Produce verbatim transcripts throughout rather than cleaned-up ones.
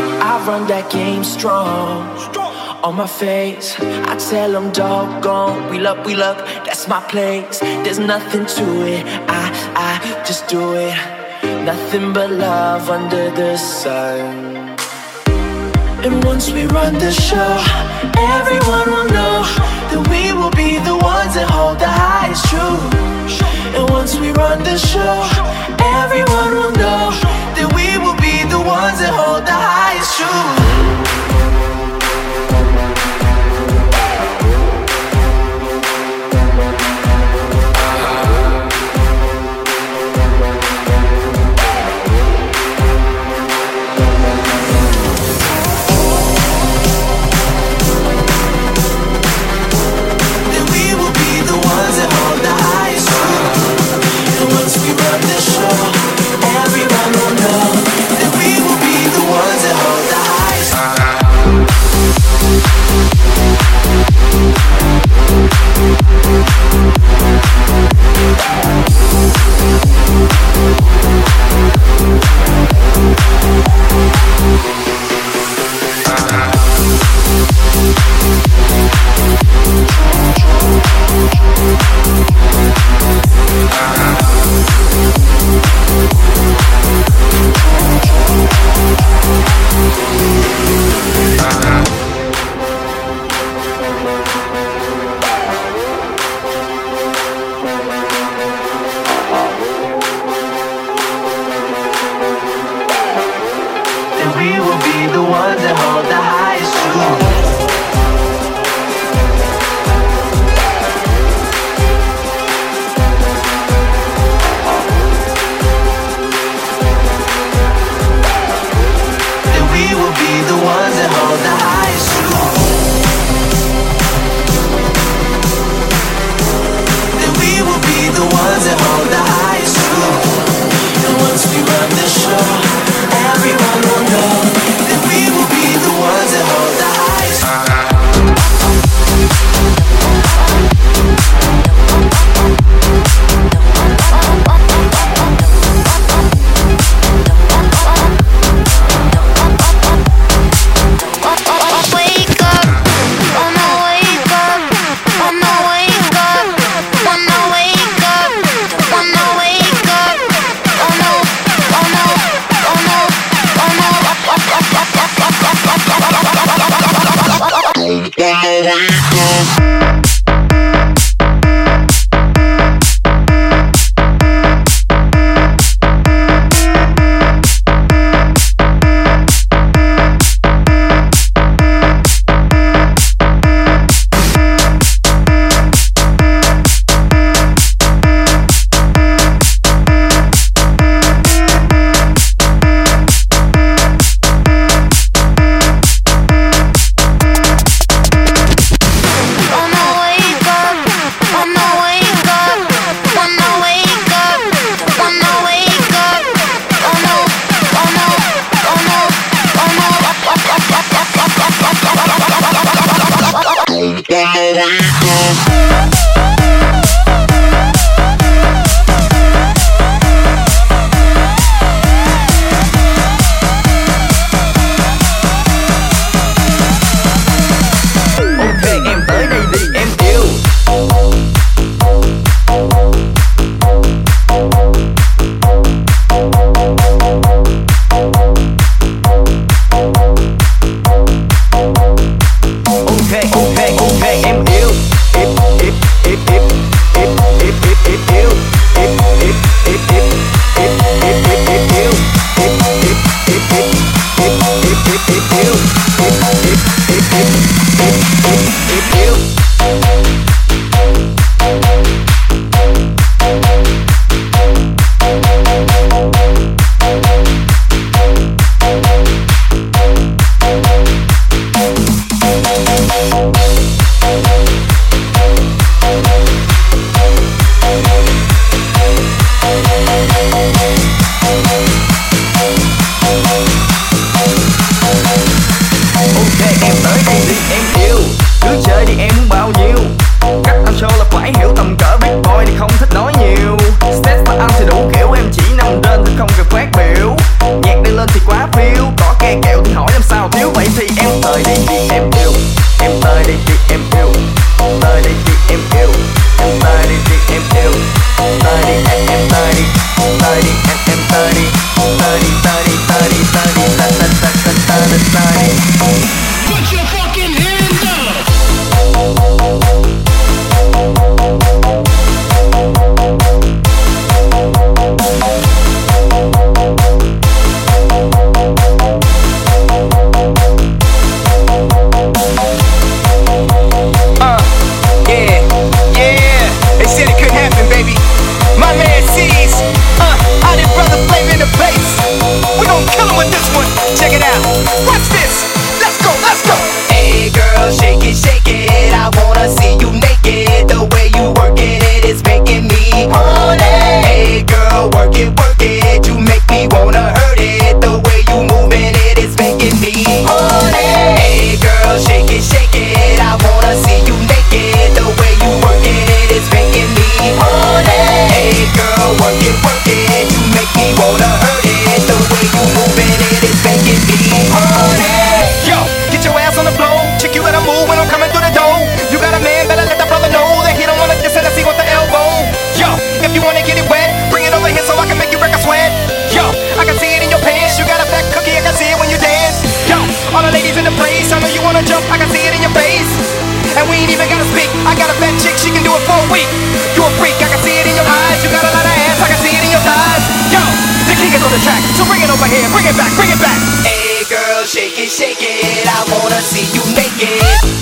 I run that game strong. On my face, I tell them doggone. We love, we love, that's my place. There's nothing to it, I, I just do it. Nothing but love under the sun. And once we run the show, everyone will know that we will be the ones that hold the highest truth. And once we run the show, everyone will know that we will be the ones that hold the highest truth. Em muốn bao thì em tới đây vì em yêu. Em tới đây vì em yêu. Tới đây vì em yêu. Em tới đây vì em yêu. Tới đi em em tới đi. Tới đi em em tới đi. Tới đi tới đi tới đi tới đi ta ta ta ta ta ta tới đi. Put your fucking hands up. Uh, yeah, yeah. They said it couldn't happen, baby. My man sees. Uh, I did brother Flavor in the bass. We gon' kill him with this one. Check it out. Watch this. Let's go, let's go. Hey girl, shake it, shake it. I wanna see you naked. The way you working it is making me horny. Hey girl, work it, work it. You make me wanna hurt it. The way you moving it is making me horny. Hey girl, shake it, shake it. I wanna see you naked. The way you working it is making me horny. Hey girl, work it, work it. You make me wanna hurt it. The way you moving it is making me horny. Yo, get your ass on the floor. Chick, you gotta move when I'm coming through the door. You got a man, better let the brother know that he don't wanna diss Hennessy with the elbow. Yo, if you wanna get it wet, bring it over here so I can make you wreck a sweat. Yo, I can see it in your pants. You got a fat cookie, I can see it when you dance. Yo, all the ladies in the place, I know you wanna jump, I can see it in your face. And we ain't even gotta speak. I got a fat chick, she can do it for a week. You a freak, I can see it in your eyes. You got a lot of ass, I can see it in your thighs. Yo, the king is on the track, so bring it over here, bring it back, bring it back. Hey girl, shake it, shake it. I wanna see you naked.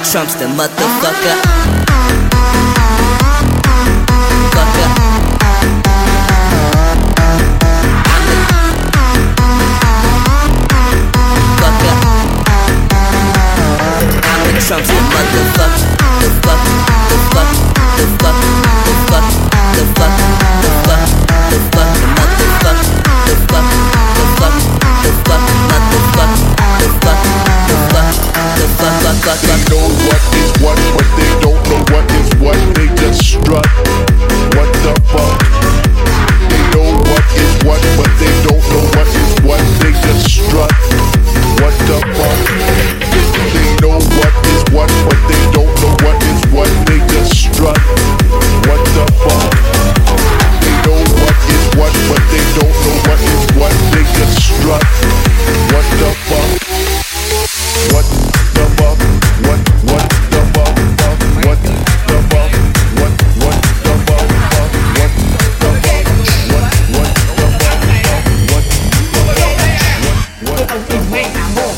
Trump's the motherfucker. Fucker. I'm the fucker. I'm the Trump's the motherfucker. The fuck, the fuck, the fuck, the fuck, the fuck, the fuck, the fuck, the motherfucker. The fuck, the fuck, the fuck, motherfucker. The fuck, the fuck, the fuck, fuck, fuck, fuck. They know what is what, but they don't know what is what. They just strut. What the fuck? They know what is what, but they don't know what is what. They just strut. What the fuck? They know what is what, but they don't know what is what. They just strut. What the fuck? They know what is what, but they don't know what is what. They just strut. What the fuck? What the fuck? What what the fuck? What the fuck? What what the fuck? What the fuck? What what the fuck? What what what the fuck?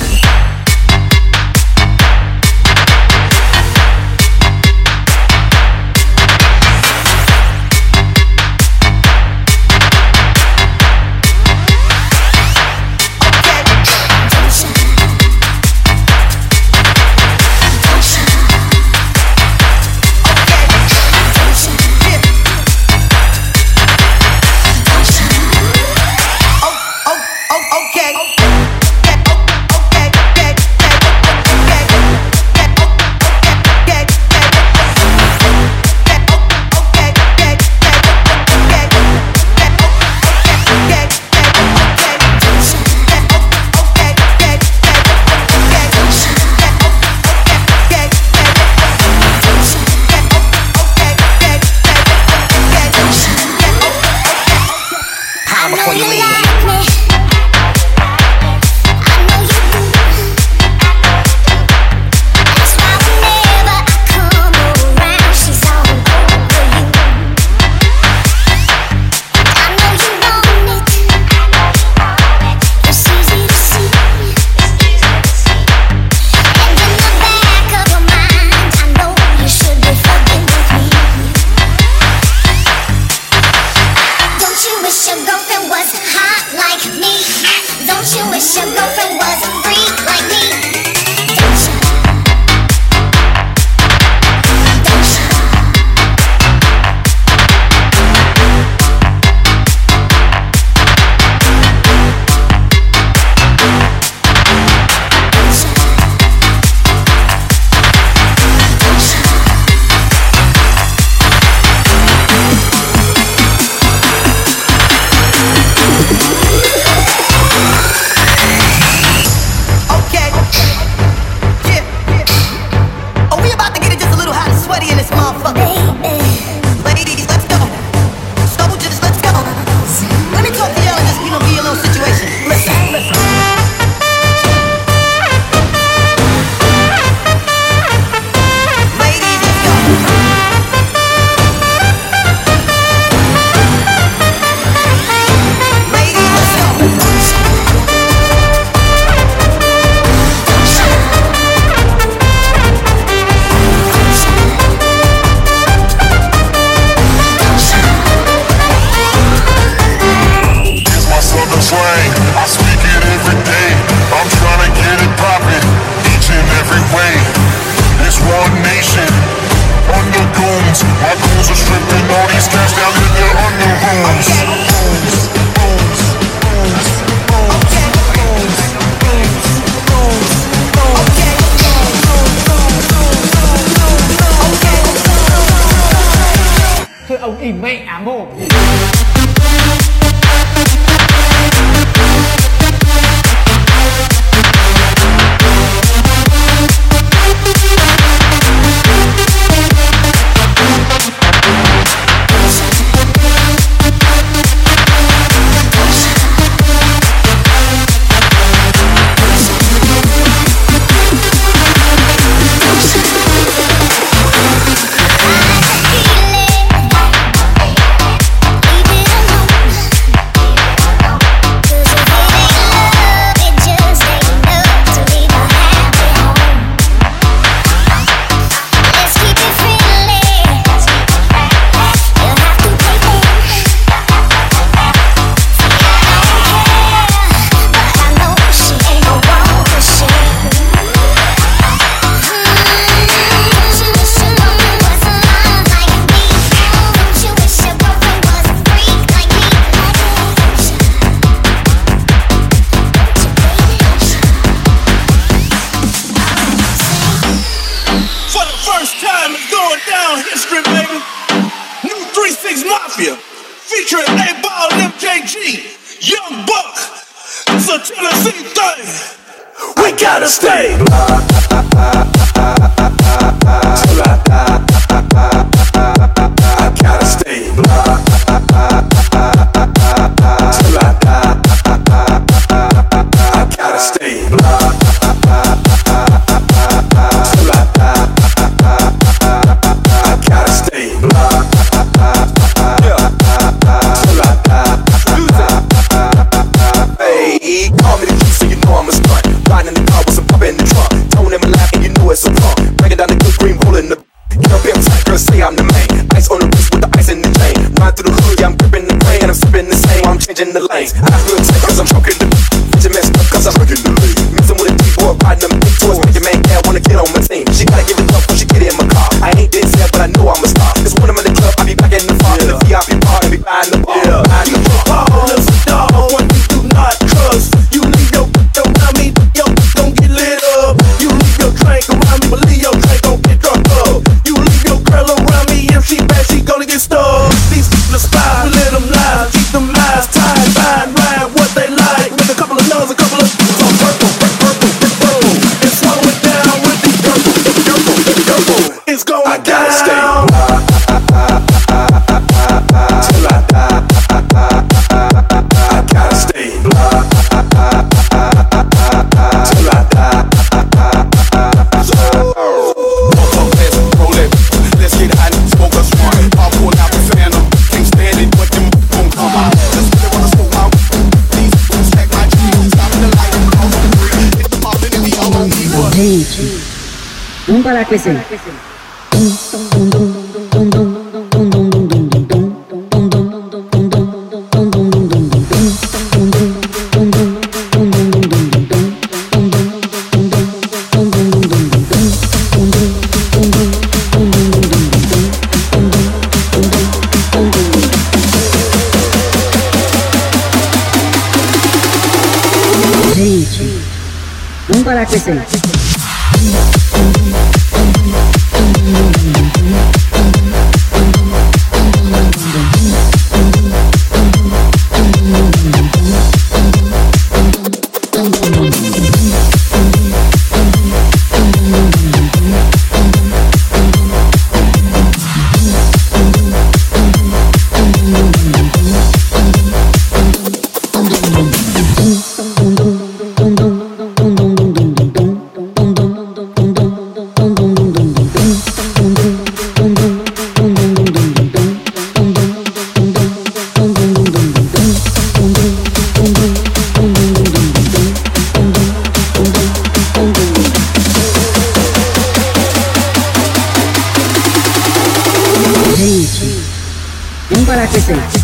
Ông im mẹ mồm. Mafia, featuring A-Ball and M J G, Young Buck. It's a Tennessee thing. We gotta stay. I gotta stay. I gotta stay. In the lanes, I feel tight cause I'm choking the bitch messed up cause I'm working the lane. Messing with a D-boy, riding them big toys, make your man cat wanna get on my team. She gotta give it up when she get in my car. I ain't dead set, but I know I'm a star. Cause when I'm in the club, I be back in the bar. In the V I P bar, and be buying the bar. Yeah. Buying the bar. Ball is a dog, one you do not trust. You leave your around me, your gon' get lit up. You leave your drink around me, but leave your drink gon' get drunk up. You leave your girl around me, if she bad, she gonna get stuck. These people are spies, we let them lie, keep them lies tied, fine, ride what they like. With a couple of nuns, a couple of some purple, purple, purple, and swallow it down with the purple, purple, purple. It's going I gotta down. Stay. Till I die. I gotta stay. Till I die. Roll it. Let's get hot and smoke us one. I'll pull out the phantom. Can't stand it, but them won't come out. Just really wanna smoke out. These fools stack my dreams. Stop the light and off the grid. Hit the pop in the all on me. Gente, vamos parar com esse aí. Gente, vamos parar com esse aí. Vamos parar com isso aí.